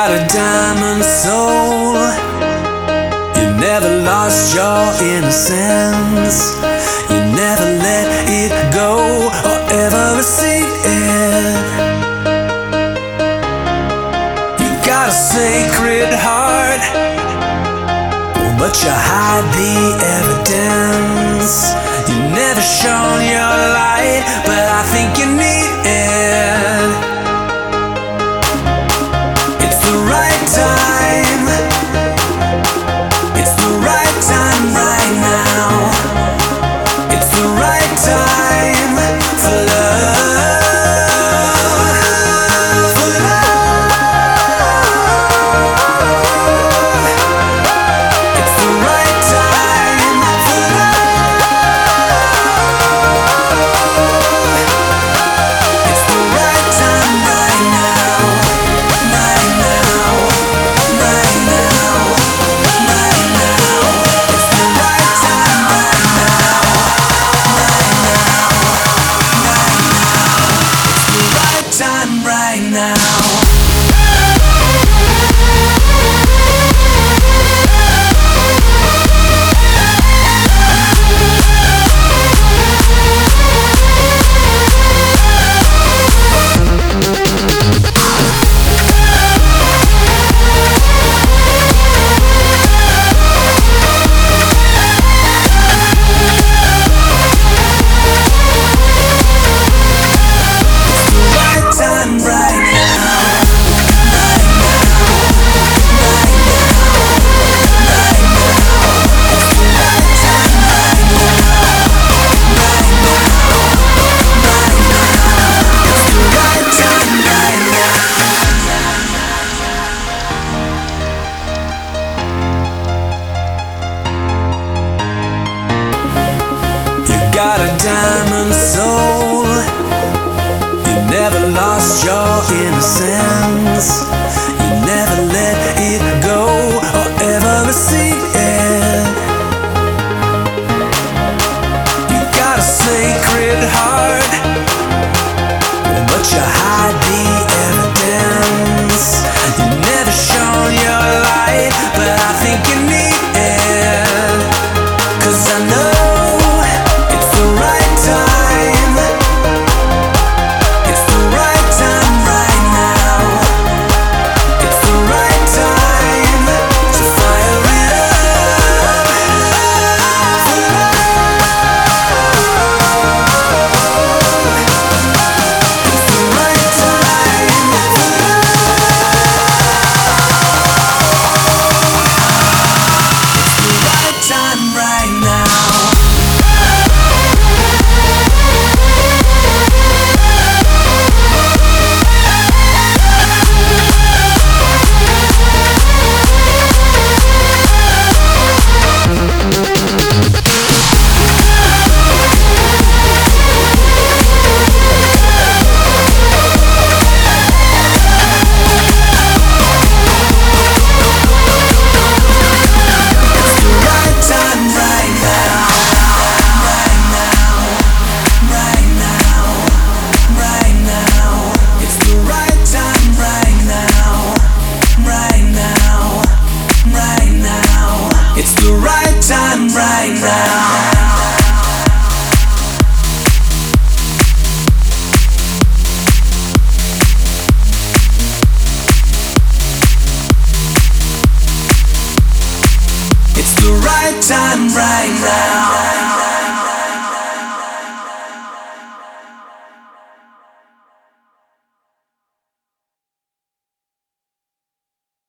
got a diamond soul. You never lost your innocence. You never let it go or ever receive it. You got a sacred heart, but you hide the evidence. You never shone your light, but I think you need it. It's the right time. It's the right time right now. It's the right time for love. For love. It's the right time for love. It's the right time right now. Right now. Right now. Right now. It's the right time right now. Right now. Right now. It's the right time right now. Got a diamond soul. You never lost your innocence. You never let it go or ever receive it. You got a sacred heart, but you hide the evidence. You never shone your light, but I think you need it. 'Cause I know time right